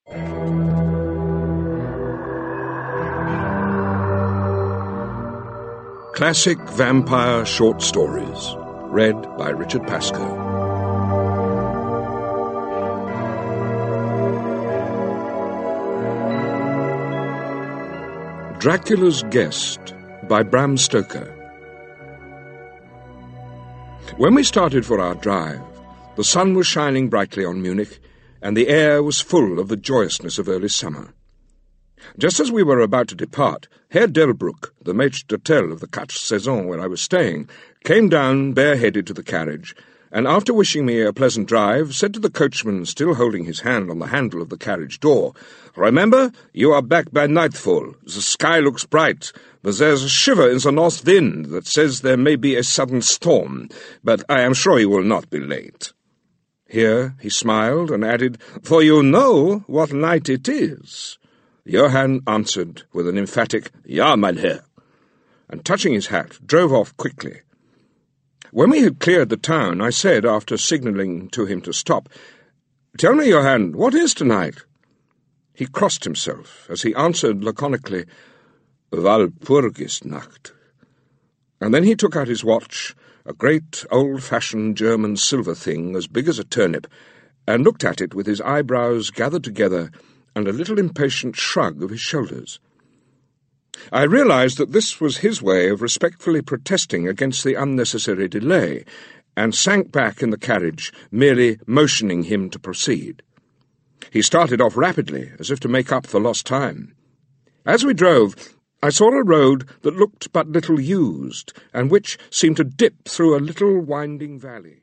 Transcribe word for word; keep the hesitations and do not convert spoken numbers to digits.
Classic Vampire Short Stories, read by Richard Pascoe. Dracula's Guest by Bram Stoker. When we started for our drive, the sun was shining brightly on Munich, and the air was full of the joyousness of early summer. Just as we were about to depart, Herr Delbruck, the maitre d'hotel of the Quatre Saisons where I was staying, came down bareheaded to the carriage, and after wishing me a pleasant drive, said to the coachman, still holding his hand on the handle of the carriage door, "Remember, you are back by nightfall. The sky looks bright, but there's a shiver in the north wind that says there may be a sudden storm, but I am sure you will not be late." Here he smiled and added, "For you know what night it is." Johann answered with an emphatic, "Ja, mein Herr," and touching his hat, drove off quickly. When we had cleared the town, I said, after signalling to him to stop, "Tell me, Johann, what is tonight?" He crossed himself as he answered laconically, "Walpurgisnacht." And then he took out his watch, a great old-fashioned German silver thing as big as a turnip, and looked at it with his eyebrows gathered together and a little impatient shrug of his shoulders. I realized that this was his way of respectfully protesting against the unnecessary delay, and sank back in the carriage, merely motioning him to proceed. He started off rapidly, as if to make up for lost time. As we drove, I saw a road that looked but little used, and which seemed to dip through a little winding valley.